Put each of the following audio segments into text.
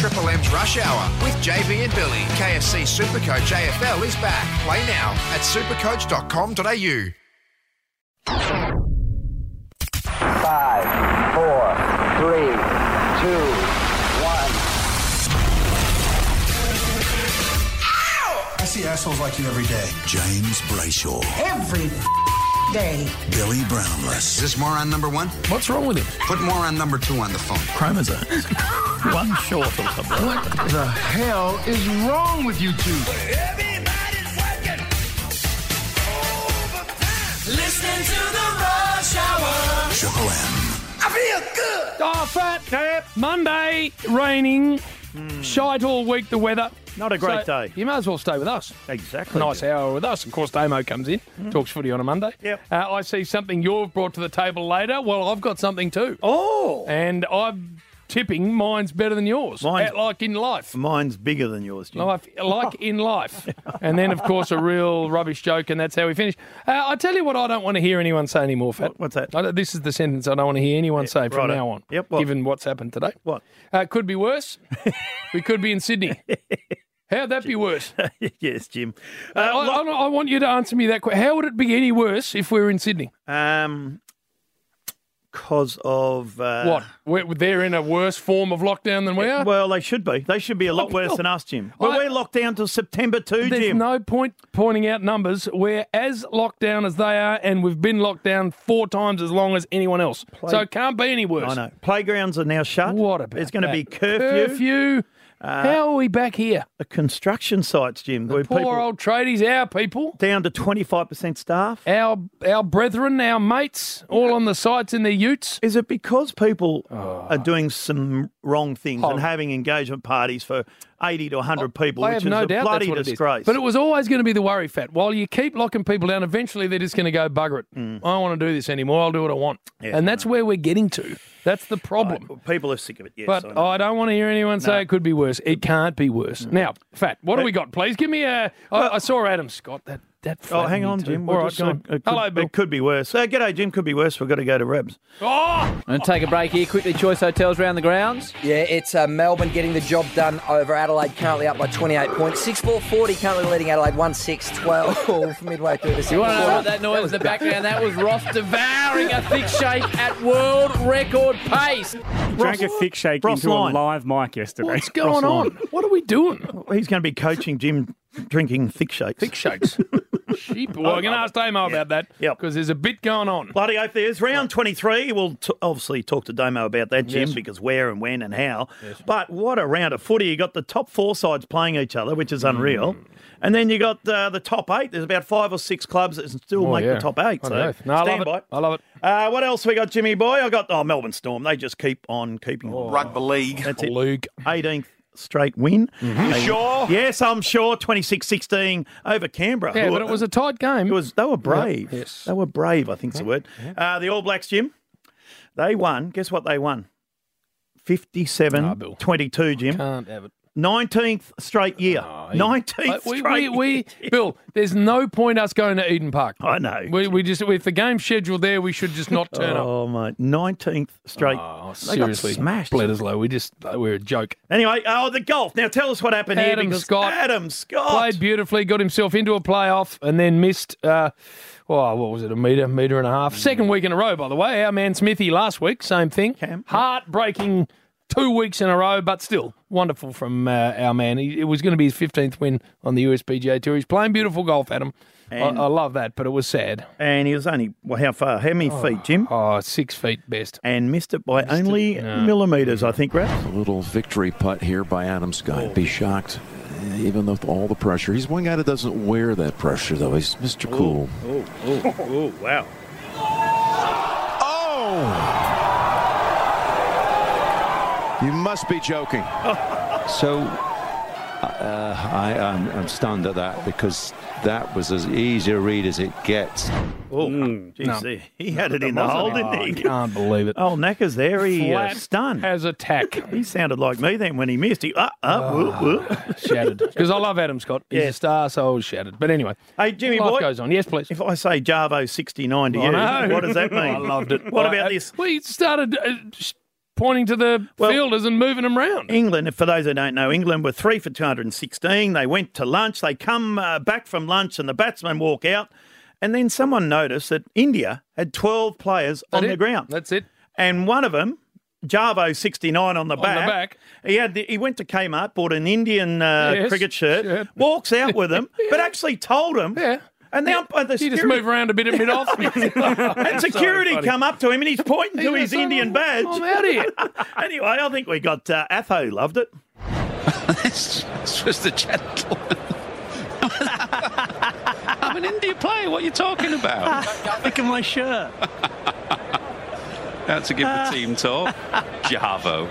Triple M's Rush Hour with JB and Billy. KFC Supercoach AFL is back. Play now at supercoach.com.au. 5, 4, 3, 2, 1. I see assholes like you every day. James Brayshaw. Every day. Billy Brownless. Is this more on number 1? What's wrong with him? Put more on number 2 on the phone. Chromosomes. One short or something. What the hell is wrong with you two? Everybody's working overtime. Listening to the Rush Hour. Triple M. I feel good. Oh, fat. Monday, raining. Shite all week, the weather. Not a great day. You may as well stay with us. Exactly. Nice hour with us. Of course, Damo comes in, talks footy on a Monday. Yep. I see something you've brought to the table later. Well, I've got something too. Oh. And I'm tipping mine's better than yours. Like in life. Mine's bigger than yours, Jim. Like in life. And then, of course, a real rubbish joke, and that's how we finish. I tell you what I don't want to hear anyone say anymore, Fat. What's that? This is the sentence I don't want to hear anyone say from now on. Yep. What? Given what's happened today. What? Could be worse. We could be in Sydney. How'd that be worse? Yes, Jim. I want you to answer me that question. How would it be any worse if we were in Sydney? Because of... what? They're in a worse form of lockdown than we are? Well, they should be. They should be a lot worse than us, Jim. But we're locked down till September 2, There's Jim. no point pointing out numbers. We're as locked down as they are, and we've been locked down 4 times as long as anyone else. So it can't be any worse. I know. Playgrounds are now shut. What about There's going to that? be curfew. How are we back here? The construction sites, Jim. The poor old tradies, our people. Down to 25% staff. Our brethren, our mates, all on the sites in their utes. Is it because people are doing some wrong things and having engagement parties for 80 to 100 people, I which have no is a doubt bloody that's what disgrace? It is. But it was always going to be the worry, Fat. While you keep locking people down, eventually they're just going to go, bugger it. I don't want to do this anymore. I'll do what I want. Yeah, and that's where we're getting to. That's the problem. Right, people are sick of it, yes. But I don't want to hear anyone say it could be worse. It can't be worse. Now, Fat, what do we got? Please give me a... I saw Adam Scott. That hang on, Jim. All right, go on. Hello, Bill. It could be worse. G'day, Jim. Could be worse. We've got to go to Rebs. Oh! And take a break here. Quickly, Choice Hotels round the grounds. Yeah, it's Melbourne getting the job done over Adelaide, currently up by 28 points. 6-4-40, currently leading Adelaide 1-6-12 midway through the second You want to know quarter. what that noise in the background? That was Ross devouring a thick shake at world record pace. Drank a thick shake into a live mic yesterday. What's going on? What are we doing? He's going to be coaching Jim drinking thick shakes. Thick shakes. Sheep. Well, I'm going to ask Damo about that because there's a bit going on. Bloody oath there's. Round 23, we'll obviously talk to Damo about that, Jim, because where and when and how. Yes. But what a round of footy. You got the top 4 sides playing each other, which is unreal. And then you got the top 8. There's about 5 or 6 clubs that still make the top 8. So stand by. I love it. What else we got, Jimmy boy? I got Melbourne Storm. They just keep on keeping on. Rugby league. That's it. League. 18th straight win. You sure? Yes, I'm sure. 26-16 over Canberra. Yeah, but it was a tight game. They were brave. Yeah, yes. They were brave, I think's the word. The All Blacks, Jim, they won. Guess what they won? 57-22, Jim. Can't have it. 19th straight year. 19th straight year. Bill, there's no point us going to Eden Park. I know. We just, with the game scheduled there, we should just not turn up. Oh, mate. 19th straight. Oh, They got seriously. smashed. Bledisloe, we're a joke. Anyway, the golf. Now tell us what happened here. Adam Adam Scott. Played beautifully, got himself into a playoff and then missed, what was it, a metre and a half. Second week in a row, by the way. Our man Smithy last week, same thing. Heartbreaking 2 weeks in a row, but still wonderful from our man. It was going to be his 15th win on the USPGA Tour. He's playing beautiful golf, Adam. I love that, but it was sad. And he was only, how far? How many feet, Jim? 6 feet best. And missed it by only millimetres, I think, Ralph. A little victory putt here by Adam Scott. Be shocked, even with all the pressure. He's one guy that doesn't wear that pressure, though. He's Mr. Cool. Oh, wow. You must be joking. So I'm stunned at that because that was as easy a read as it gets. He had it in the hole, didn't he? I can't believe it. Oh, Knacker's there. He Flat stunned. as a tack. He sounded like me then when he missed. He shattered. Because I love Adam Scott. He's a star, so I was shattered. But anyway, hey, Jimmy life boy, goes on. Yes, please. If I say Jarvo 69 to you, what does that mean? I loved it. What about this? We started pointing to the fielders and moving them round. England, for those who don't know, England were 3 for 216. They went to lunch. They come back from lunch and the batsmen walk out. And then someone noticed that India had 12 players on the ground. That's it. And one of them, Javo 69 on the back. He went to Kmart, bought an Indian cricket shirt, walks out with them, but actually told them. Yeah. And the he just move around a bit at mid-off. And security come up to him and he's pointing to his Indian badge. I'm out here. Anyway, I think we got Atho loved it. It's just a gentleman. I'm an India player. What are you talking about? Look at my shirt. Had to give the team talk. Javo.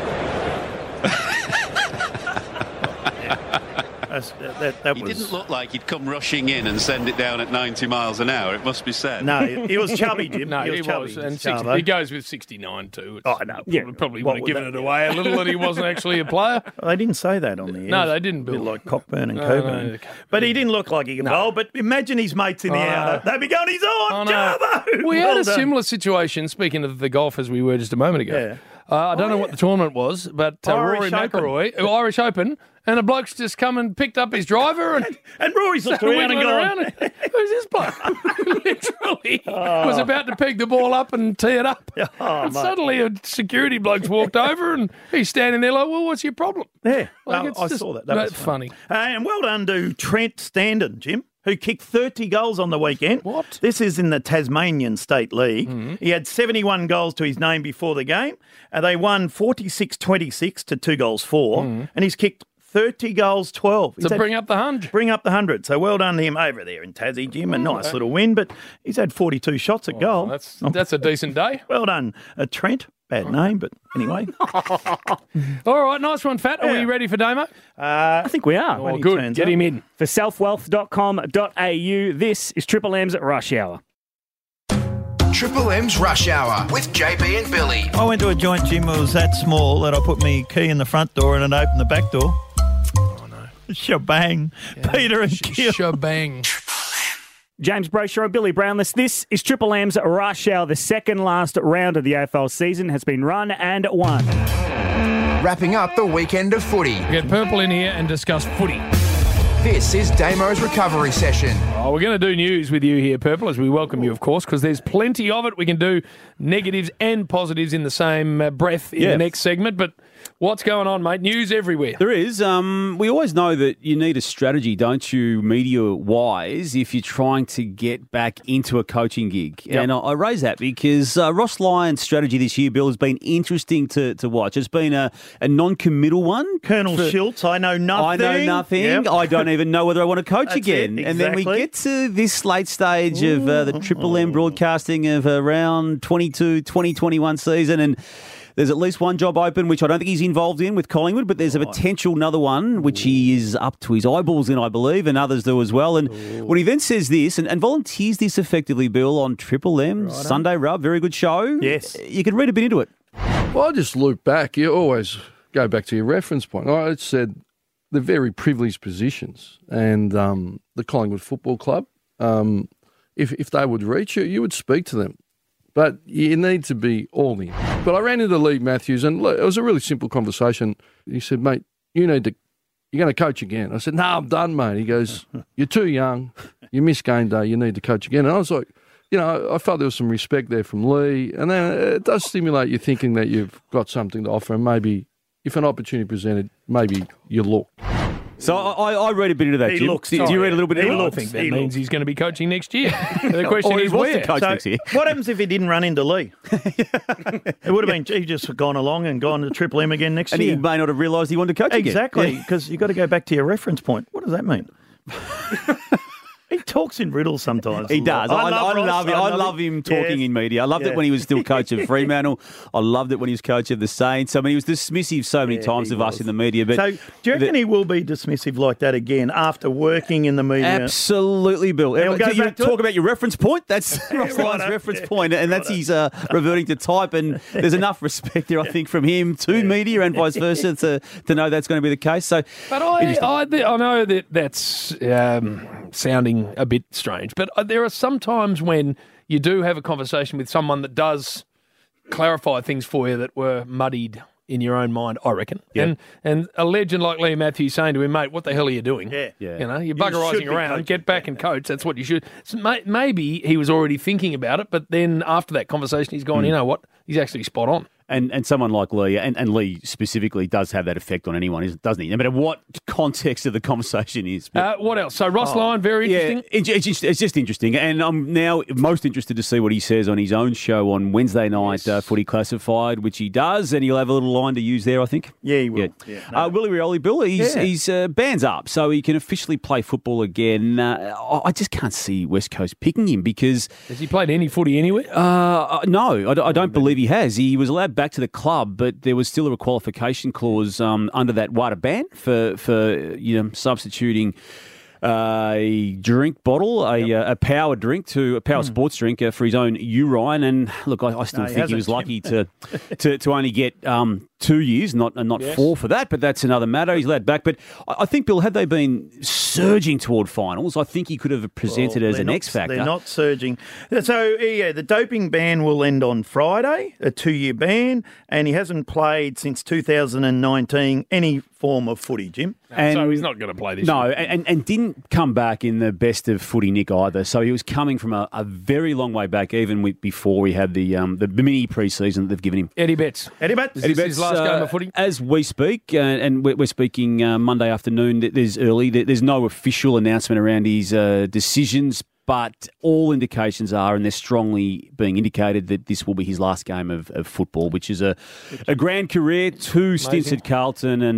That he was... didn't look like he'd come rushing in and send it down at 90 miles an hour, it must be said. No, he was chubby, Jim. No, he was chubby. And 60, he goes with 69 too. Oh, I know. Probably would have given it away a little that he wasn't actually a player. Well, they didn't say that on the air. No, they didn't, Bill. A bit like Cockburn and Coburn. No. But he didn't look like he could bowl. But imagine his mates in the outer. They'd be going, he's on, Javo! We had a similar situation, speaking of the golf as we were just a moment ago. Yeah. I don't know what the tournament was, but Rory McIlroy, Irish Open, and a bloke's just come and picked up his driver and Rory's looked around and gone, who's this bloke? Literally was about to peg the ball up and tee it up. And suddenly a security bloke's walked over and he's standing there like, well, what's your problem? Yeah, like, I saw that. That was funny. And well done to Trent Standen, Jim, who kicked 30 goals on the weekend. What? This is in the Tasmanian State League. Mm-hmm. He had 71 goals to his name before the game. They won 46-26 to 2 goals 4. Mm-hmm. And he's kicked 30 goals 12. So bring up the 100. Bring up the 100. So well done to him over there in Tassie, Jim. A nice little win, but he's had 42 shots at goal. That's a decent day. Well done, Trent. Bad name, but anyway. All right, nice one, Fat. Are we ready for Damo? I think we are. Oh, good. Get him in. For selfwealth.com.au, this is Triple M's Rush Hour. Triple M's Rush Hour with JB and Billy. I went to a joint, Jim. It was that small that I put my key in the front door and it opened the back door. Oh, no. Shebang. Yeah. Peter and Gil. Shebang. James Brayshaw and Billy Brownless. This is Triple M's Rush Hour. The second last round of the AFL season has been run and won. Wrapping up the weekend of footy. We get Purple in here and discuss footy. This is Damo's recovery session. Oh, we're going to do news with you here, Purple, as we welcome you, of course, because there's plenty of it. We can do negatives and positives in the same breath in the next segment, but what's going on, mate? News everywhere. There is. We always know that you need a strategy, don't you, media-wise, if you're trying to get back into a coaching gig. Yep. And I raise that because Ross Lyon's strategy this year, Bill, has been interesting to watch. It's been a non-committal one. Colonel Schultz, I know nothing. I know nothing. Yep. I don't even know whether I want to coach again. Exactly. And then we get to this late stage of the Triple M broadcasting of around 2021 season, and there's at least one job open, which I don't think he's involved in with Collingwood, but there's a potential another one, which he is up to his eyeballs in, I believe, and others do as well. And when he then says this, and volunteers this effectively, Bill, on Triple M, Sunday Rub, very good show. Yes. You can read a bit into it. Well, I just loop back. You always go back to your reference point. I said the very privileged positions and the Collingwood Football Club, if they would reach you, you would speak to them. But you need to be all in. But I ran into Lee Matthews, and it was a really simple conversation. He said, mate, you're going to coach again. I said, no, I'm done, mate. He goes, you're too young. You missed game day. You need to coach again. And I was like, I felt there was some respect there from Lee. And then it does stimulate you thinking that you've got something to offer, and maybe if an opportunity presented, maybe you look. So I read a bit into that, Jim. Do you read a little bit into it? I think that means he's going to be coaching next year. The question is where? Next year. What happens if he didn't run into Lee? It would have been, he just gone along and gone to Triple M again next year. And he may not have realised he wanted to coach again. Exactly, because you've got to go back to your reference point. What does that mean? He talks in riddles sometimes. He does. I love him talking in media. I loved it when he was still coach of Fremantle. I loved it when he was coach of the Saints. I mean, he was dismissive so many times of us in the media. But so, do you reckon he will be dismissive like that again after working in the media? Absolutely, Bill. You talk about your reference point. That's Ross Lyon's reference point, and that's his reverting to type. And there's enough respect there, I think, from him to media and vice versa to know that's going to be the case. So, but I know that that's sounding a bit strange, but there are some times when you do have a conversation with someone that does clarify things for you that were muddied in your own mind, I reckon. Yeah. And a legend like Lee Matthews saying to him, mate, what the hell are you doing? Yeah. Yeah. You know, you're You buggerising should be around, coaching. get back and coach. That's what you should. So maybe he was already thinking about it, but then after that conversation, he's gone, you know what? He's actually spot on. And someone like Lee, and Lee specifically, does have that effect on anyone, doesn't he? No matter what context of the conversation is. What else? So Ross Lyon, very interesting. Yeah, it's just interesting. And I'm now most interested to see what he says on his own show on Wednesday night, Footy Classified, which he does, and he'll have a little line to use there, I think. Yeah, he will. Yeah. Willie Rioli, Bill, he's band's up, so he can officially play football again. I just can't see West Coast picking him because... Has he played any footy anywhere? No, I don't believe he has. He was allowed back to the club, but there was still a qualification clause under that water ban for substituting a drink bottle, a power drink to a power sports drink for his own urine. And look, I still think he was lucky to only get 2 years, not 4 for that. But that's another matter. He's allowed back. But I think, Bill, had they been surging toward finals, I think he could have presented as an X factor. They're not surging. So the doping ban will end on Friday, a 2-year ban, and he hasn't played since 2019 any form of footy, Jim. So he's not going to play this year. No, and didn't come back in the best of footy nick either. So he was coming from a very long way back, even before we had the mini pre-season that they've given him. Eddie Betts. Eddie Betts. Is this his last game of footy? As we speak, and we're speaking Monday afternoon, there's no official announcement around his decisions, but all indications are, and they're strongly being indicated, that this will be his last game of football, which is a grand career, 2 stints at Carlton, and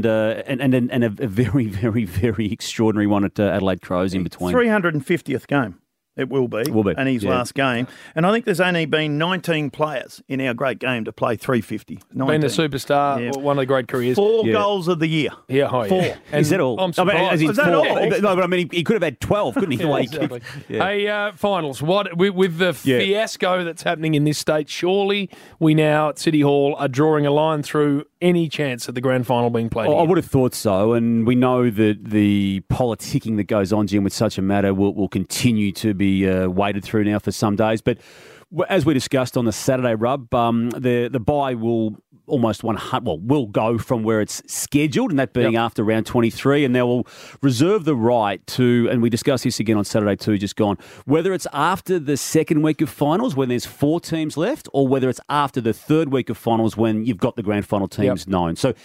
a very, very, very extraordinary one at Adelaide Crows in between. 350th game. It will be. And his last game. And I think there's only been 19 players in our great game to play 350. 19. Been a superstar, one of the great careers. 4 goals of the year. Yeah, 4. Yeah. Is that all? I'm surprised. Is that all? No, but I mean, he could have had 12, couldn't he? Yeah, exactly. Hey, finals. What with the fiasco that's happening in this state, surely we now at City Hall are drawing a line through any chance of the grand final being played I here? would have thought so, and we know that the politicking that goes on, Jim, with such a matter will continue to be waded through now for some days. But as we discussed on the Saturday rub, the bye will almost will go from where it's scheduled, and that being after round 23, and they will reserve the right to, and we discussed this again on Saturday too, just gone, whether it's after the second week of finals when there's 4 teams left, or whether it's after the third week of finals when you've got the grand final teams known. So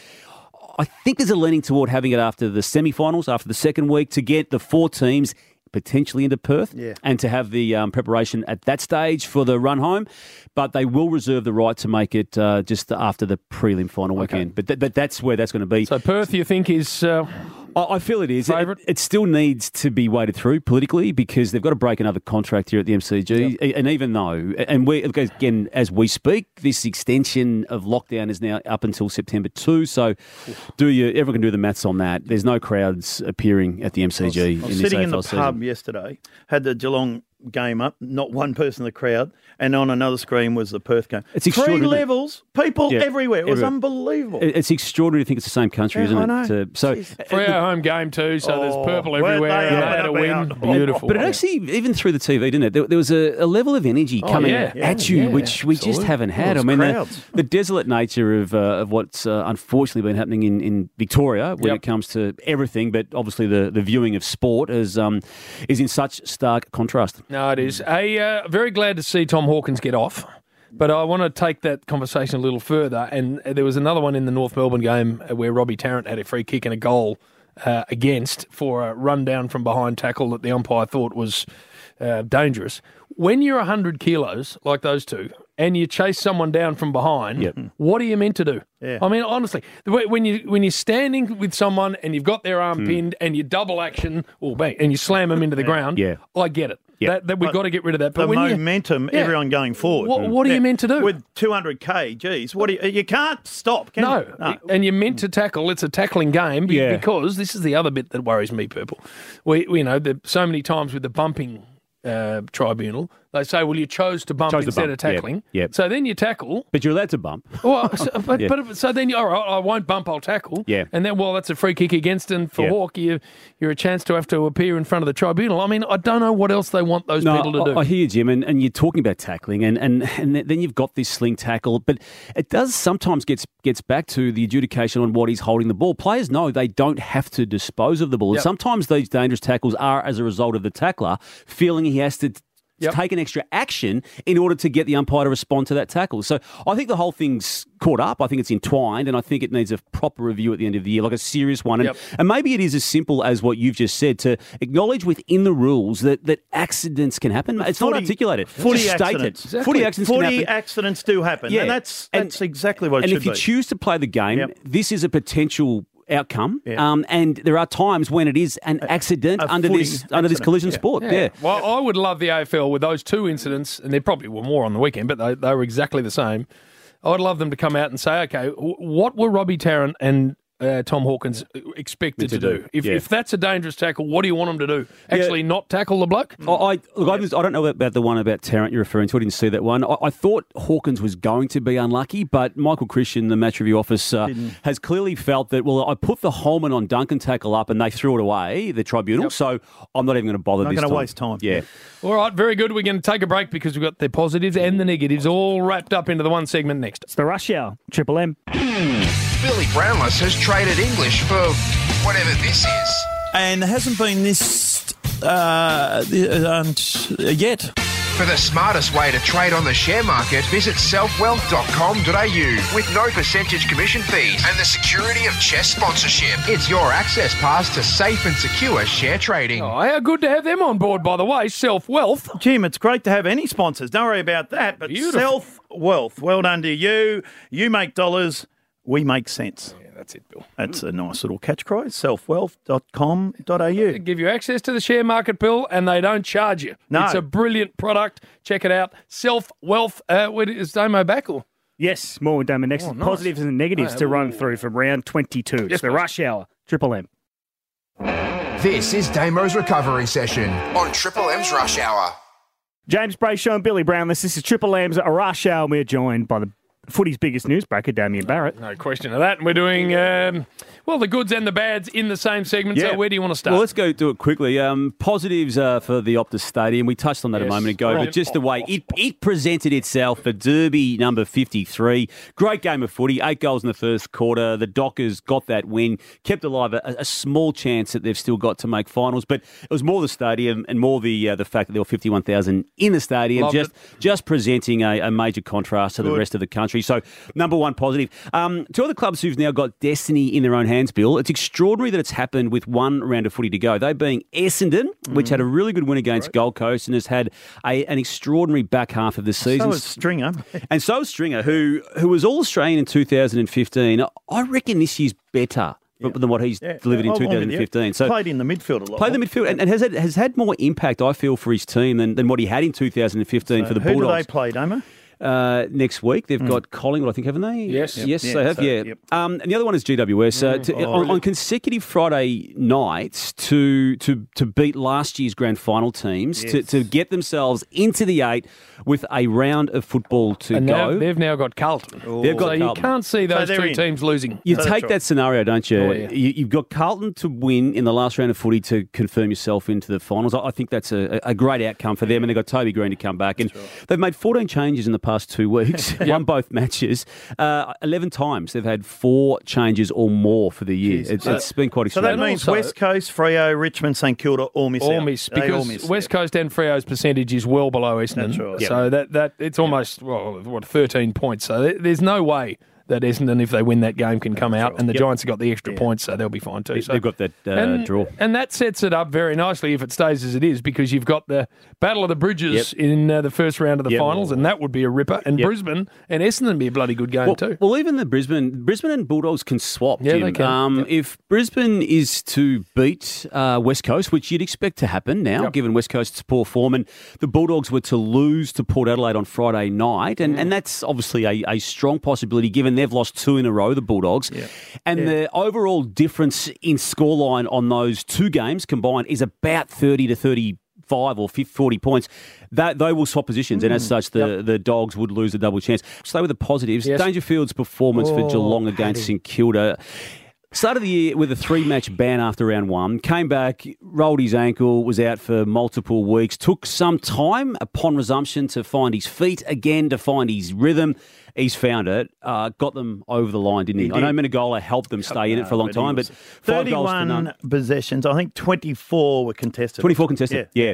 I think there's a leaning toward having it after the semi-finals, after the second week, to get the 4 teams potentially into Perth and to have the preparation at that stage for the run home. But they will reserve the right to make it just after the prelim final weekend. But that's where that's going to be. So Perth, you think, is... I feel it is. It still needs to be waded through politically because they've got to break another contract here at the MCG. And even though, and we again, as we speak, this extension of lockdown is now up until September 2. So everyone can do the maths on that. There's no crowds appearing at the MCG. I was sitting in the pub yesterday, had the Geelong game up, not one person in the crowd, and on another screen was the Perth game. It's 3 levels, people everywhere. It was unbelievable. It's extraordinary to think it's the same country, isn't it? I know. For our home game too, so there's purple everywhere. they You are had a win. about? Beautiful. But it actually, even through the TV, didn't it? There was a level of energy coming at you, which we just haven't had. I mean, the desolate nature of what's unfortunately been happening in Victoria when it comes to everything, but obviously the viewing of sport is in such stark contrast. No, it is. Very glad to see Tom Hawkins get off. But I want to take that conversation a little further. And there was another one in the North Melbourne game where Robbie Tarrant had a free kick and a goal against for a run-down from behind tackle that the umpire thought was dangerous. When you're 100 kilos, like those two, and you chase someone down from behind, what are you meant to do? Yeah. I mean, honestly, when you're standing with someone and you've got their arm pinned and you double action, and you slam them into the ground, I get it. That we've got to get rid of that. But the when momentum, everyone going forward. What are you meant to do? With 200 kgs, you can't stop, can you? No, and you're meant to tackle. It's a tackling game because this is the other bit that worries me, people. We so many times with the bumping tribunal, they say, well, you chose to bump instead of tackling. Yep. So then you tackle. But you're allowed to bump. Well, so then, all right, I won't bump, I'll tackle. Yeah. And then, well, that's a free kick against, and for Hawke, you're a chance to have to appear in front of the tribunal. I mean, I don't know what else they want those people to do. I hear you, Jim, and you're talking about tackling, and then you've got this sling tackle, but it does sometimes gets back to the adjudication on what he's holding the ball. Players know they don't have to dispose of the ball. And sometimes these dangerous tackles are as a result of the tackler feeling he has to take an extra action in order to get the umpire to respond to that tackle. So I think the whole thing's caught up. I think it's entwined, and I think it needs a proper review at the end of the year, like a serious one. And maybe it is as simple as what you've just said, to acknowledge within the rules that accidents can happen. It's not articulated. Footy accidents. Exactly. Footy accidents can happen. Accidents do happen. Yeah. And that's exactly what it should be. And if you choose to play the game, this is a potential outcome, and there are times when it is an accident under this collision sport. Yeah. Well, I would love the AFL with those two incidents, and there probably were more on the weekend, but they were exactly the same. I'd love them to come out and say, okay, what were Robbie Tarrant and Tom Hawkins expected to do? If that's a dangerous tackle, what do you want them to do? Actually not tackle the bloke? I don't know about the one about Tarrant you're referring to. I didn't see that one. I thought Hawkins was going to be unlucky, but Michael Christian, the match review office, has clearly felt that, well, I put the Holman on Duncan tackle up and they threw it away, the tribunal, so I'm not even going to bother this time. Not going to waste time. Yeah. All right, very good. We're going to take a break because we've got the positives and the negatives all wrapped up into the one segment next. It's the Rush Hour, Triple M. Billy Brownless has traded English for whatever this is. And hasn't been this yet. For the smartest way to trade on the share market, visit selfwealth.com.au with no percentage commission fees and the security of Chess sponsorship. It's your access pass to safe and secure share trading. Oh, how good to have them on board, by the way, Self Wealth. Jim, it's great to have any sponsors. Don't worry about that. But Self Wealth, well done to you. You make dollars, we make sense. Yeah, that's it, Bill. That's a nice little catchphrase, selfwealth.com.au. They give you access to the share market, Bill, and they don't charge you. No. It's a brilliant product. Check it out. Self Wealth. Is Damo back? Or? Yes, more with Damo next. Oh, nice. Positives and negatives to run through from round 22. It's the Rush Hour, Triple M. This is Damo's recovery session on Triple M's Rush Hour. James Brayshaw and Billy Brownless. This is Triple M's Rush Hour. We're joined by the footy's biggest newsbreaker, Damien Barrett. No question of that. And we're doing, the goods and the bads in the same segment. Yeah. So where do you want to start? Well, let's go do it quickly. Positives for the Optus Stadium. We touched on that a moment ago, but just the way it presented itself for Derby number 53. Great game of footy, 8 goals in the first quarter. The Dockers got that win, kept alive a small chance that they've still got to make finals, but it was more the stadium and more the fact that there were 51,000 in the stadium, just presenting a major contrast to the rest of the country. So, number one positive. Two other clubs who've now got destiny in their own hands, Bill. It's extraordinary that it's happened with one round of footy to go. They being Essendon, which had a really good win against Gold Coast and has had an extraordinary back half of the season. So is Stringer. And so is Stringer, who was All-Australian in 2015. I reckon this year's better than what he's delivered in 2015. So played in the midfield a lot. Played in the midfield and has had more impact, I feel, for his team than what he had in 2015 for the Bulldogs. Who do they play, Damo? Next week they've got Collingwood, I think, haven't they? Yes, they have. And the other one is GWS. On consecutive Friday nights to beat last year's grand final teams to get themselves into the 8 with a round of football to go. They've now got Carlton. They've got Carlton. You can't see those two teams losing. You take that scenario, don't you? You've got Carlton to win in the last round of footy to confirm yourself into the finals. I think that's a great outcome for them, and they've got Toby Green to come back. And they've made 14 changes in the past 2 weeks, won both matches. 11 times they've had 4 changes or more for the year. It's been quite extraordinary. So that means West Coast, Freo, Richmond, St Kilda all miss out. Because West Coast and Freo's percentage is well below Essendon. That's right. So that it's almost 13 points. So there's no way that Essendon, if they win that game, can come out, and the Giants have got the extra points, so they'll be fine too. So they've got that draw. And that sets it up very nicely if it stays as it is, because you've got the Battle of the Bridges in the first round of the finals, and that would be a ripper. And Brisbane and Essendon would be a bloody good game too. Well, even the Brisbane and Bulldogs can swap, Jim. They can. If Brisbane is to beat West Coast, which you'd expect to happen now, given West Coast's poor form, and the Bulldogs were to lose to Port Adelaide on Friday night, and that's obviously a strong possibility given they've lost 2 in a row, the Bulldogs. And the overall difference in scoreline on those 2 games combined is about 30 to 35 45 or 40 points, that they will swap positions, and as such, the Dogs would lose a double chance. Stay with the positives. Yes. Dangerfield's performance for Geelong against St Kilda. Started the year with a 3-match ban after round 1, came back, rolled his ankle, was out for multiple weeks, took some time upon resumption to find his feet again, to find his rhythm. He's found it, got them over the line, didn't he? I know Menegola helped them stay in it for a long time, but 5 goals to none. 31 possessions, I think 24 were contested. 24 contested, yeah.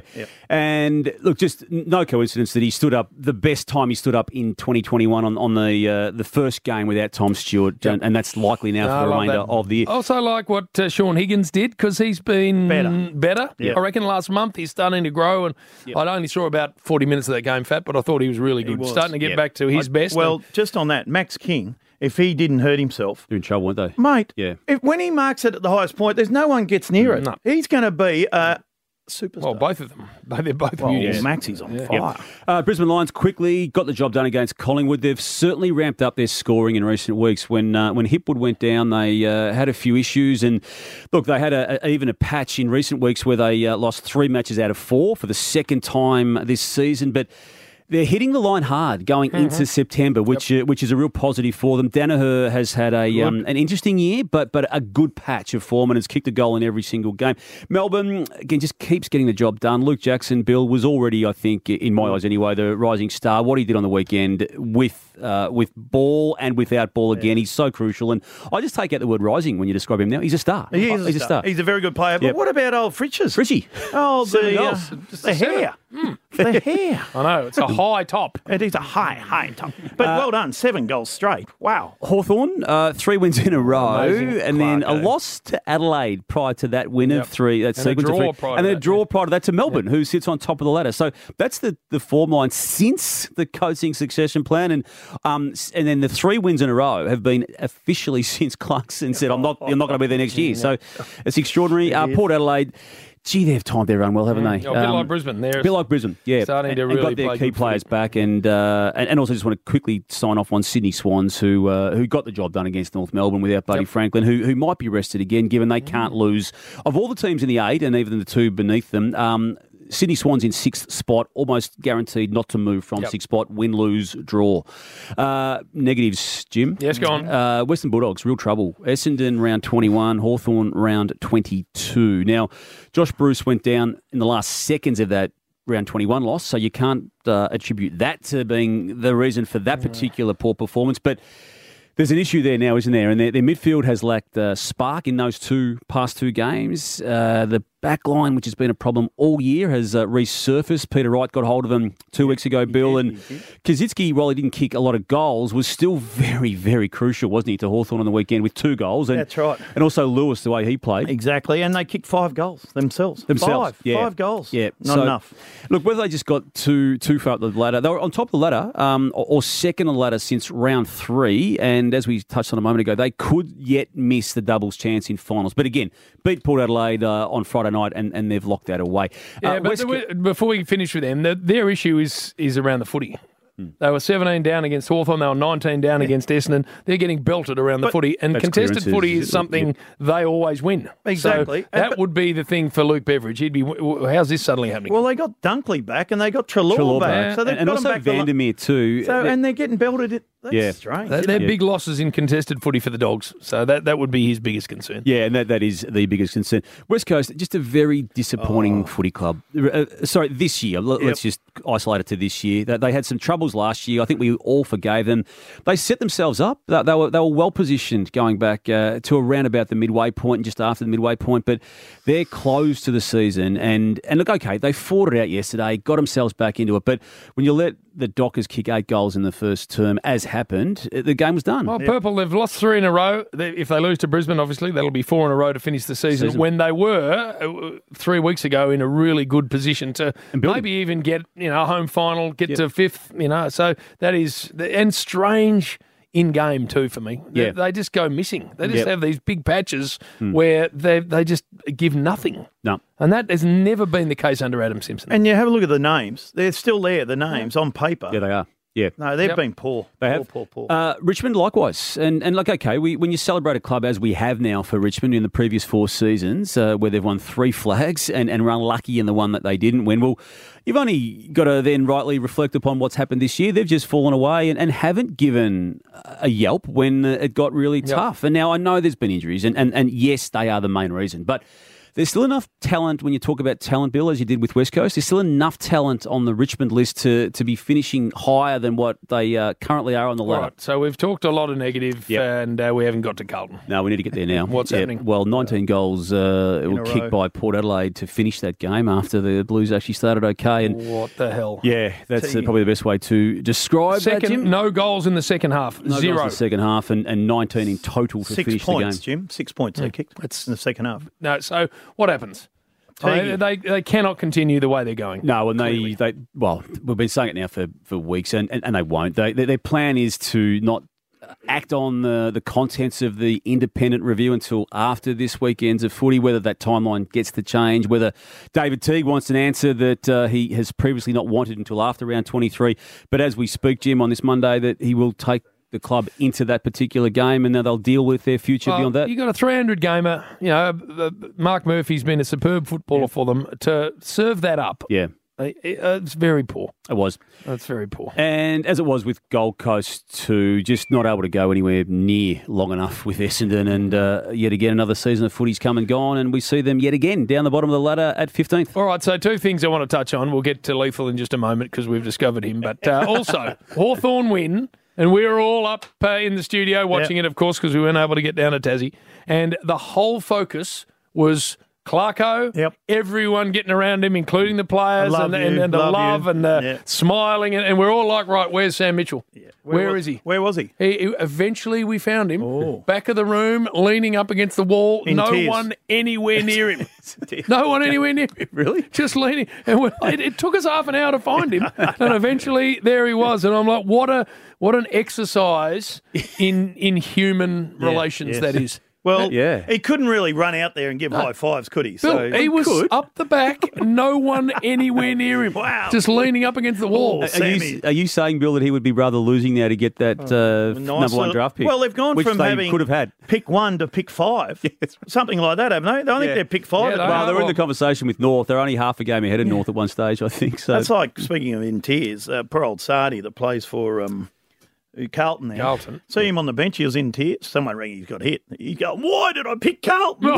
And look, just no coincidence that he stood up, the best time he stood up in 2021 on the first game without Tom Stewart, and that's likely now for the remainder of the year. Also like what Sean Higgins did, because he's been better. Yep. I reckon last month he's starting to grow, and I only saw about 40 minutes of that game, Fat, but I thought he was really good. Starting to get back to his best. Well, just on that, Max King, if he didn't hurt himself... They're in trouble, weren't they? Mate, yeah. When he marks it at the highest point, there's no one gets near it. No. He's going to be a superstar. Well, both of them. They're both beauties. Maxie's on fire. Brisbane Lions quickly got the job done against Collingwood. They've certainly ramped up their scoring in recent weeks. When Hipwood went down, they had a few issues. And look, they had even a patch in recent weeks where they lost 3 matches out of 4 for the second time this season. But they're hitting the line hard going into September, which is a real positive for them. Danaher has had an interesting year, but a good patch of form and has kicked a goal in every single game. Melbourne, again, just keeps getting the job done. Luke Jackson, Bill, was already, I think, in my eyes anyway, the rising star. What he did on the weekend with ball and without ball again, he's so crucial. And I just take out the word rising when you describe him now. He's a star. He's a star. He's a very good player. But what about old Fritches? Fritchie. Oh, the hair. The hair. I know, it's a high top. It is a high top. But well done, 7 goals straight. Wow. Hawthorn, 3 wins in a row, Amazing. and then a loss to Adelaide prior to that win of 3, that sequence of 3. And then a draw prior to that to Melbourne, who sits on top of the ladder. So that's the form line since the coaching succession plan. And then the 3 wins in a row have been officially since Clarkson said, I'm not going to be there next year. So it's extraordinary. Port Adelaide, gee, they've timed their run well, haven't they? A bit like Brisbane. A bit like Brisbane, yeah. Starting to and really got their play key good players back, and also just want to quickly sign off on Sydney Swans, who got the job done against North Melbourne without Buddy Franklin, who might be rested again, given they can't lose. Of all the teams in the 8 and even the 2 beneath them, Sydney Swans in 6th spot, almost guaranteed not to move from 6th spot, win, lose, draw. Negatives, Jim. Yes, go on. Western Bulldogs, real trouble. Essendon round 21, Hawthorn round 22. Now, Josh Bruce went down in the last seconds of that round 21 loss, so you can't attribute that to being the reason for that particular poor performance, but there's an issue there now, isn't there? And their midfield has lacked spark in those past 2 games. The back line, which has been a problem all year, has resurfaced. Peter Wright got hold of him 2 weeks ago, Bill. And Kaczynski, while he didn't kick a lot of goals, was still very, very crucial, wasn't he, to Hawthorn on the weekend with 2 goals. And, that's right. And also Lewis, the way he played. Exactly. And they kicked 5 goals themselves. 5 goals. Yeah. Not enough. Look, whether they just got too far up the ladder, they were on top of the ladder or second on the ladder since round 3. And as we touched on a moment ago, they could yet miss the doubles chance in finals. But again, beat Port Adelaide on Friday night and they've locked that away. Yeah, but before we finish with them, their issue is around the footy. They were 17 down against Hawthorn. They were 19 down against Essendon. They're getting belted around the footy. And contested footy is something they always win. Exactly. So that would be the thing for Luke Beveridge. He'd be, how's this suddenly happening? Well, they got Dunkley back and they got Treloar back. So they've and got also them back Vandermeer too. So, and they're getting belted. That's strange. They're big losses in contested footy for the Dogs. So that would be his biggest concern. Yeah, and that is the biggest concern. West Coast, just a very disappointing footy club. Sorry, this year. Let's just isolate it to this year. They had some troubles last year. I think we all forgave them. They set themselves up. They were well positioned going back to around about the midway point and just after the midway point, but they're close to the season. And look, okay, they fought it out yesterday, got themselves back into it. But when you let the Dockers kick 8 goals in the first term, as happened, the game was done. Well, Purple, they've lost 3 in a row. If they lose to Brisbane, obviously, that'll be 4 in a row to finish the season. When they were 3 weeks ago in a really good position to maybe even get a home final, get to 5th. So that is, and strange in game too for me. Yeah. They just go missing. They just have these big patches where they just give nothing. No. And that has never been the case under Adam Simpson. And you have a look at the names. They're still there, the names on paper. Yeah, they are. Yeah. No, they've been poor. They have. Poor. Richmond likewise. And like, okay, when you celebrate a club as we have now for Richmond in the previous 4 seasons, where they've won 3 flags and were unlucky in the one that they didn't win, well, you've only got to then rightly reflect upon what's happened this year. They've just fallen away and haven't given a yelp when it got really tough. And now I know there's been injuries, and yes, they are the main reason. But there's still enough talent when you talk about talent, Bill, as you did with West Coast. There's still enough talent on the Richmond list to be finishing higher than what they currently are on the ladder. Right, so we've talked a lot of negative, and we haven't got to Carlton. No, we need to get there now. What's happening? Well, 19 goals were kicked by Port Adelaide to finish that game after the Blues actually started okay. And what the hell? Yeah, that's probably the best way to describe that, Jim. No goals in the second half. No 0 goals in the second half and 19 in total to 6 finish points, the game. Jim. 6 points they kicked. That's in the second half. No, so what happens? They cannot continue the way they're going. No, and they well, we've been saying it now for weeks, and they won't. Their plan is to not act on the contents of the independent review until after this weekend's of footy, whether that timeline gets to change, whether David Teague wants an answer that he has previously not wanted until after round 23. But as we speak, Jim, on this Monday, that he will take the club into that particular game, and then they'll deal with their future beyond that. You got a 300 gamer. You know, Mark Murphy's been a superb footballer for them. To serve that up, it's very poor. It was. It's very poor. And as it was with Gold Coast too, just not able to go anywhere near long enough with Essendon, and yet again another season of footy's come and gone, and we see them yet again down the bottom of the ladder at 15th. All right, so 2 things I want to touch on. We'll get to Lethal in just a moment because we've discovered him, but also Hawthorn win. And we were all up in the studio watching it, of course, because we weren't able to get down to Tassie. And the whole focus was Clarko, everyone getting around him, including the players, and the love and the smiling. And we're all like, right, where's Sam Mitchell? Yeah. Where is he? Where was he? Eventually we found him, back of the room, leaning up against the wall. No one anywhere near him. No one anywhere near him. Really? Just leaning. And it took us half an hour to find him. And eventually there he was. And I'm like, what an exercise in human relations that is. Well, he couldn't really run out there and give high fives, could he? Bill, he was up the back, no one anywhere near him. Wow. Just leaning up against the wall. Are you saying, Bill, that he would be rather losing now to get that number 1 draft pick? Well, they've gone which from they having could have had pick 1 to pick 5. Something like that, haven't they? I think they're pick 5. Well, they're in the conversation with North. They're only half a game ahead of North at one stage, I think. So that's like, speaking of in tears, poor old Sardi that plays for Carlton there. Carlton. See him on the bench, he was in tears. Someone rang, he's got hit. He's going, why did I pick Carlton?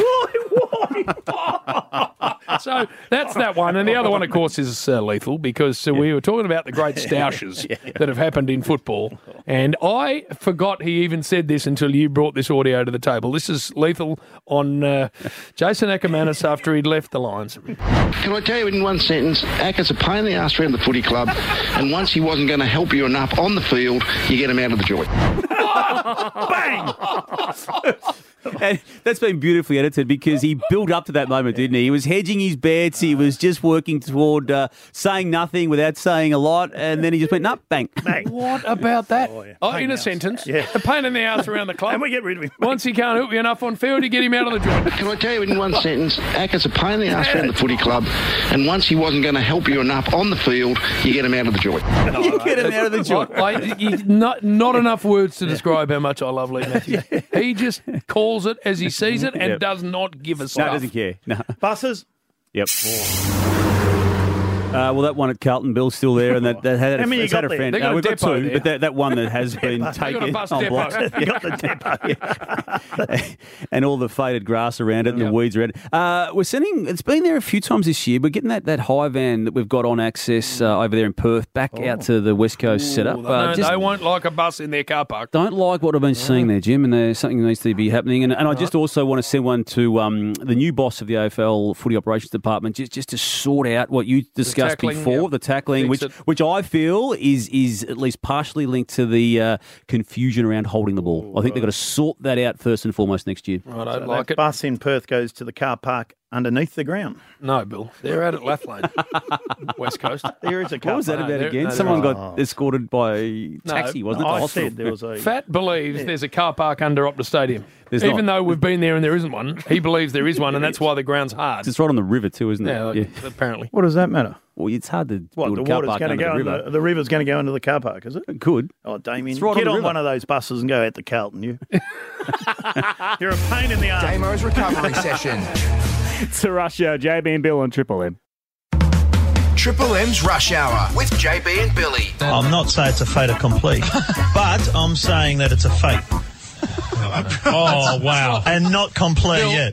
Why? So that's that one. And the other one, of course, is Lethal, because we were talking about the great stoushes that have happened in football. And I forgot he even said this until you brought this audio to the table. This is Lethal on Jason Ackermanis after he'd left the Lions. Can I tell you in one sentence, Acker's a pain in the arse around the footy club, and once he wasn't going to help you enough on the field, you get him out of the joint. Bang! And that's been beautifully edited because he built up to that moment, didn't he? He was hedging his bets. He was just working toward saying nothing without saying a lot. And then he just went, no, bang. Bang. What about that? In a sentence. A pain in the ass around the club. And we get rid of him. Once he can't help you enough on field, you get him out of the joint. Can I tell you in one sentence, Acker's a pain in the arse around the footy club, and once he wasn't going to help you enough on the field, you get him out of the joint. You get him out of the joint. Not enough words to describe how much I love Lee Matthews. He just calls it as he sees it and does not give a stuff. No, doesn't care. No. Buses? Yep. Well, that one at Carlton, Bill's still there, and that had a friend. We've got 2, there. but that one that has been taken on blocks. You got the depot. And all the faded grass around it and the weeds around it. We're sending, it's been there a few times this year. We're getting that high van that we've got on access over there in Perth back out to the West Coast setup. They won't like a bus in their car park. Don't like what I've been seeing there, Jim, and there's something that needs to be happening. And I just also want to send one to the new boss of the AFL Footy Operations Department, just to sort out what you discussed before, the tackling, which I feel is at least partially linked to the confusion around holding the ball. I think they've got to sort that out first and foremost next year. I don't like it. Bus in Perth goes to the car park underneath the ground. No, Bill. They're out at Lathlane, West Coast. There is a car What was that park. about there- again? no, Someone there- got escorted by taxi, wasn't it? I to hospital? said there was a... Fat believes there's a car park under Optus Stadium. There's Even not. though we've been there and there isn't one, he believes there is one, and that's why the ground's hard. It's right on the river too, isn't it? Yeah, apparently. What does that matter? Well, it's hard to What, build the a car water's park going to under go the river. the river's going to go into the car park, is it? It could. Oh, Damien, It's right get on the on river. one of those buses and go out to Carlton, you. You're a pain in the arse. Damo's recovery session. It's a Rush Hour, JB and Bill on Triple M. Triple M's Rush Hour with JB and Billy. I'm not saying it's a fait accompli, but I'm saying that it's a fate. Oh, wow. And not complete yet.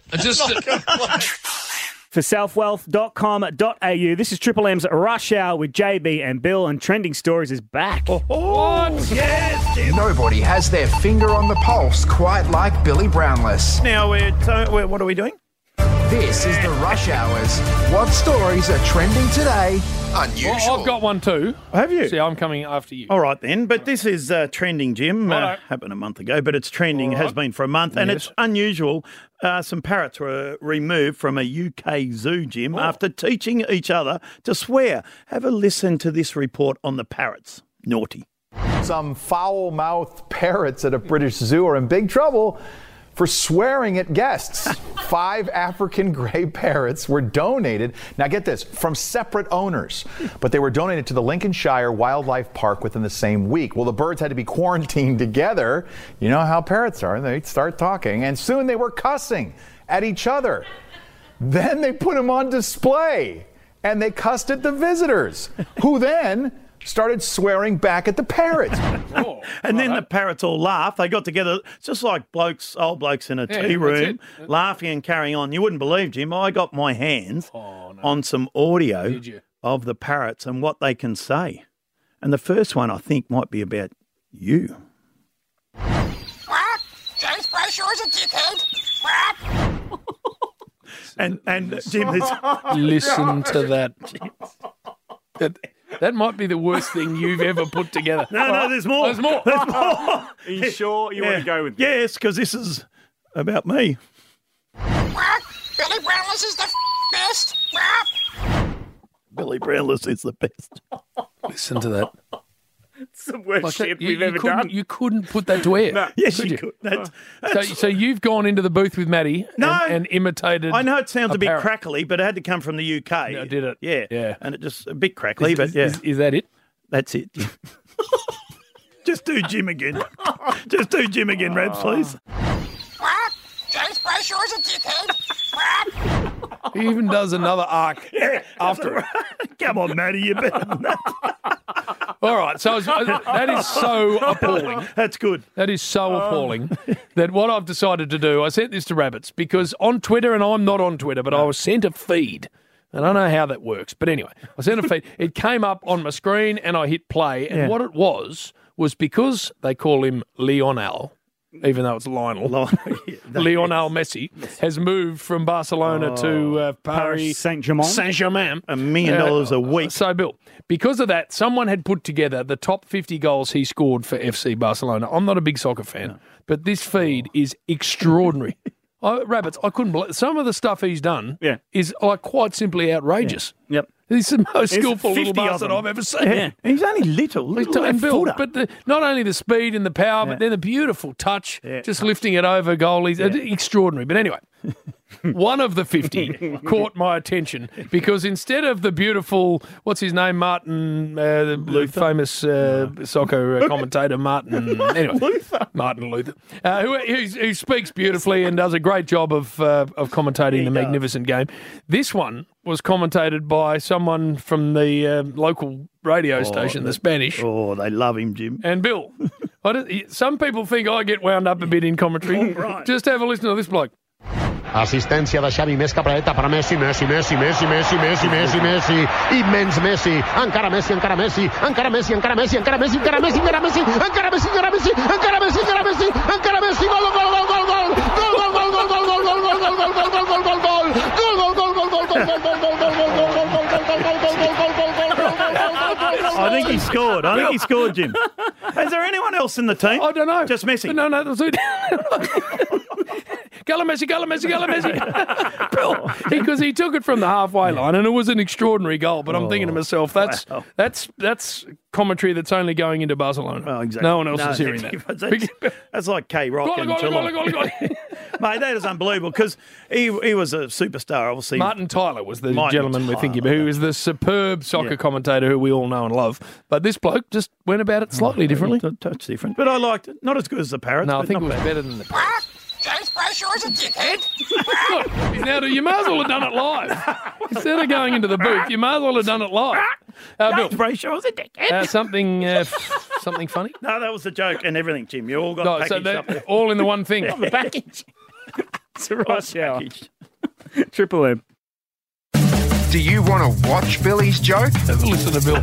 For southwealth.com.au, this is Triple M's Rush Hour with JB and Bill, and Trending Stories is back. What? Yes, Jim. Nobody has their finger on the pulse quite like Billy Brownless. Now, what are we doing? This is the Rush Hours. What stories are trending today? Unusual. Well, I've got one too. Have you? See, I'm coming after you. All right, then. But this is trending, Jim. Happened a month ago, but it's trending, has been for a month, and it's unusual. Some parrots were removed from a UK zoo, Jim, after teaching each other to swear. Have a listen to this report on the parrots. Naughty. Some foul-mouthed parrots at a British zoo are in big trouble for swearing at guests. 5 African grey parrots were donated, now get this, from separate owners, but they were donated to the Lincolnshire Wildlife Park within the same week. Well, the birds had to be quarantined together. You know how parrots are, they start talking, and soon they were cussing at each other. Then they put them on display, and they cussed at the visitors, who then started swearing back at the parrots. And then the parrots all laughed. They got together, just like old blokes in a tea room, laughing and carrying on. You wouldn't believe, Jim, I got my hands on some audio of the parrots and what they can say. And the first one, I think, might be about you. What? James Brayshaw's a dickhead. What? And Jim, Listen to that. That might be the worst thing you've ever put together. No, there's more. There's more. There's more. Are you sure you want to go with Yes, because this is about me. What? Billy Brownless is the best. What? Billy Brownless is the best. Listen to that. It's the worst Like that, shit you- we've you ever couldn't- done. You couldn't put that to air. No. Yes, you could. So you've gone into the booth with Maddie and imitated. I know it sounds a bit parrot. crackly, but it had to come from the UK. No, did it? Yeah. Yeah. And it just a bit crackly, but yeah. Is that it? That's it. Just do Jim again. Just do Jim again, Rabs, please. What? James Brayshaw's a dickhead. What? He even does another arc after it. Come on, Matty, you better than that. All right, so that is so appalling. That's good. That is so appalling that what I've decided to do, I sent this to Rabbits because on Twitter, and I'm not on Twitter, but I was sent a feed. And I don't know how that works. But anyway, I sent a feed. It came up on my screen and I hit play. And what it was because they call him Lionel, even though it's Lionel. Lionel Messi has moved from Barcelona to Paris Saint-Germain. Saint-Germain. $1 million a week. So, Bill, because of that, someone had put together the top 50 goals he scored for FC Barcelona. I'm not a big soccer fan, but this feed is extraordinary. Rabbits, I couldn't believe some of the stuff he's done is like quite simply outrageous. Yep. He's the most There's skillful 50 little of bastard them. I've ever seen. Yeah. He's only little And Bill, footer. but not only the speed and the power, but then the beautiful touch, just lifting it over goalies. Extraordinary. But anyway, one of the 50 caught my attention because instead of the beautiful, what's his name, Martin, the famous soccer commentator, Martin, anyway, Martin Luther, who speaks beautifully and does a great job of commentating the magnificent game. This one was commentated by someone from the local radio station, the Spanish. Oh, they love him, Jim. And Bill, some people think I get wound up a bit in commentary. Just have a listen to this bloke. Assistència de Xavi, més capradeta per Messi, Messi, Messi, Messi, Messi, Messi, Messi, Messi, immens Messi, encara Messi, encara Messi, encara Messi, encara Messi, encara Messi, encara Messi, encara Messi, encara Messi, encara Messi, encara Messi, encara Messi, encara Messi, gol, gol, gol, gol, gol, gol, gol, gol, gol, gol, gol, gol, gol, gol, gol, gol, gol, gol, I think he scored. I think he scored, Jim. Is there anyone else in the team? I don't know. Just Messi. No, that's it. Bill, because he took it from the halfway line, and it was an extraordinary goal. But I'm thinking to myself, that's commentary that's only going into Barcelona. Well, exactly. No one else is hearing that. That's like K-Rock and Geelong. Mate, that is unbelievable because he was a superstar, obviously. Martin Tyler was the gentleman we're thinking about, who is the superb soccer commentator who we all know and love. But this bloke just went about it slightly differently. A touch different. But I liked it. Not as good as the Parrots. No, I think it was better than the Parrots. James Brayshaw's a dickhead. Look, you may as well have done it live. Instead of going into the booth, you may as well have done it live. James Brayshaw's a dickhead. Something funny? No, that was the joke and everything, Jim. You all got packaged up there. All in the one thing. The package. It's a rush hour. Triple M. Do you want to watch Billy's joke? Have a listen to Bill.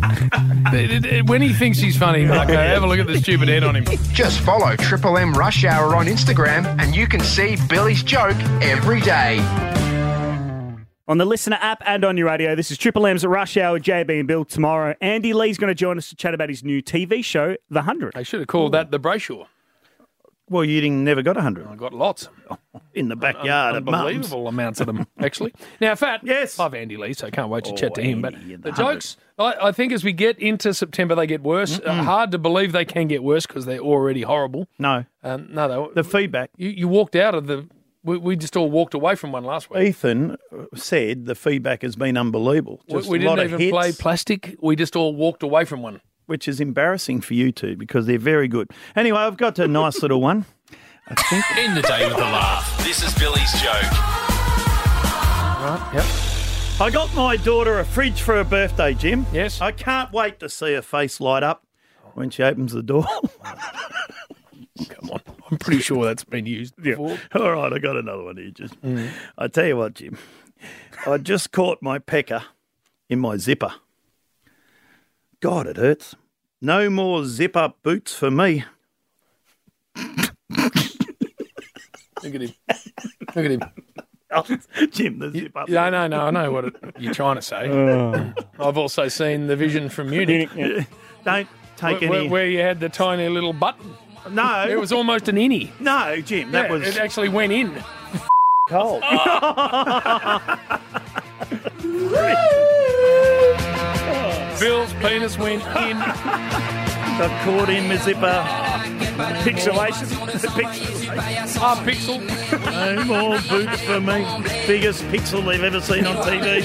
When he thinks he's funny, Marco, have a look at the stupid head on him. Just follow Triple M Rush Hour on Instagram and you can see Billy's joke every day. On the Listener app and on your radio, this is Triple M's Rush Hour with JB and Bill. Tomorrow, Andy Lee's going to join us to chat about his new TV show, The 100. They should have called that The Brayshaw. Well, you never got 100. I got lots. In the backyard at Mum's. Unbelievable amounts of them, actually. Now, Fat, yes, love Andy Lee, so can't wait to chat to him. But the jokes, I think as we get into September, they get worse. Hard to believe they can get worse because they're already horrible. No. The feedback. You walked out of the... We just all walked away from one last week. Ethan said the feedback has been unbelievable. We didn't even play plastic. We just all walked away from one. Which is embarrassing for you two because they're very good. Anyway, I've got a nice little one. I think. End the day with a laugh. This is Billy's joke. Right, yep. I got my daughter a fridge for her birthday, Jim. Yes. I can't wait to see her face light up when she opens the door. Come on. I'm pretty sure that's been used before. Yeah. All right, I got another one here. I tell you what, Jim. I just caught my pecker in my zipper. God, it hurts. No more zip-up boots for me. Look at him. Look at him. Jim, the zip-up. Yeah, I know what you're trying to say. I've also seen The Vision from Munich. Don't take any... Where you had the tiny little button. No. It was almost an innie. No, Jim, that was... It actually went in. Cold. Bill's penis went in. Got caught in the zipper. Pixelation. Pixel. No more boots for me. Biggest pixel they've ever seen on TV.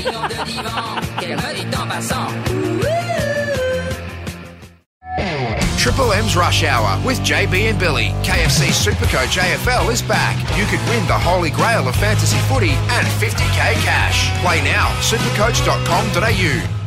Triple M's Rush Hour with JB and Billy. KFC Supercoach AFL is back. You could win the holy grail of fantasy footy and 50k cash. Play now. Supercoach.com.au.